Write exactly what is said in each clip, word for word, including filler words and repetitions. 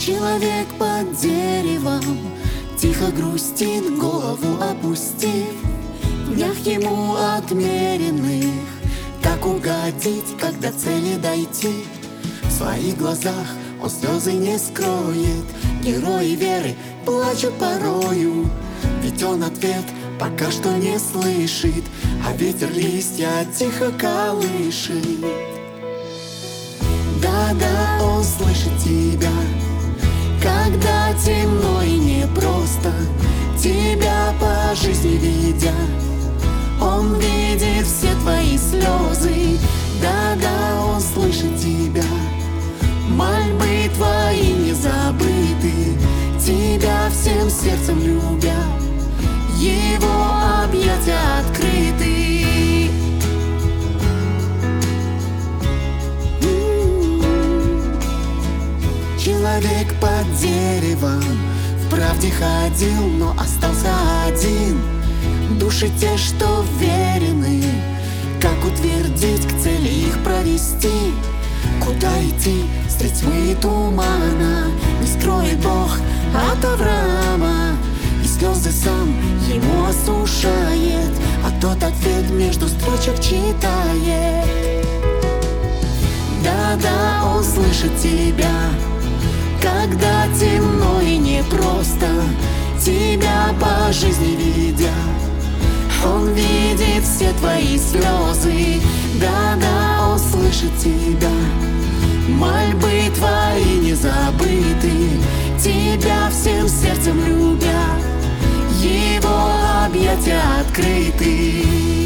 Человек под деревом тихо грустит, голову опустив. В днях ему отмеренных, как угодить, когда цели дойти. В своих глазах он слезы не скроет. Герои веры плачут порою, ведь он ответ пока что не слышит, а ветер листья тихо колышет. Да-да, он слышит тебя, когда темно и непросто, тебя по жизни видя. Он видит все твои слезы, да-да, он слышит тебя. Мольбы твои не забыты, тебя всем сердцем любя, его объятия открыты. Человек под деревом в правде ходил, но остался один. Души те, что верены, как утвердить, к цели их провести? Куда идти средь тьмы и тумана? Не скроет Бог от Авраама, и слезы сам ему осушает, а тот ответ между строчек читает. Да-да, он слышит тебя, когда темно и непросто, тебя по жизни видя. Он видит все твои слезы, да-да, он слышит тебя. Мольбы твои не забыты, тебя всем сердцем любя, его объятия открыты.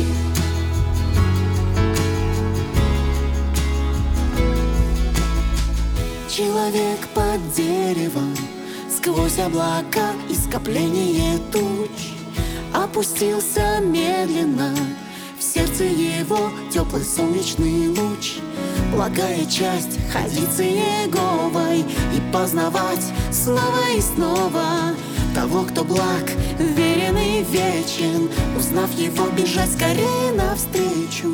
Человек под деревом сквозь облака и скопление туч опустился медленно, в сердце его теплый солнечный луч. Благая часть ходить с Иеговой и познавать снова и снова того, кто благ, верен и вечен, узнав его, бежать скорее навстречу.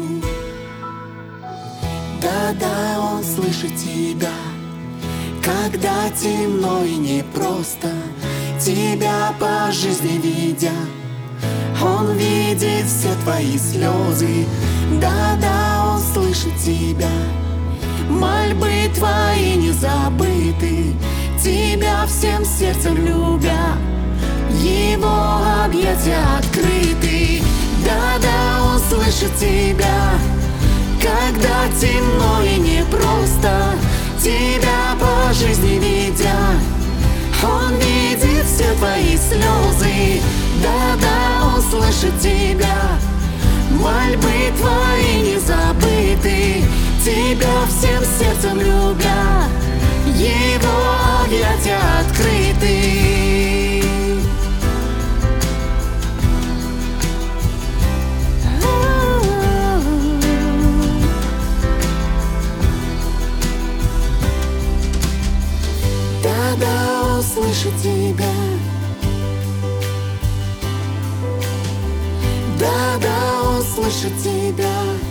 Да-да, он слышит тебя, когда темно и непросто, тебя по жизни видя. Он видит все твои слезы, да-да, он слышит тебя. Мольбы твои не забыты, тебя всем сердцем любя, его объятия открыты. Да-да, он слышит тебя, когда темно и непросто, тебя по жизни видя. Он видит все твои слезы, да-да, он слышит тебя. Мольбы твои не забыты, тебя всем сердцем любя, его объятия открыты. Да-да, он слышит тебя. Да-да, он слышит тебя.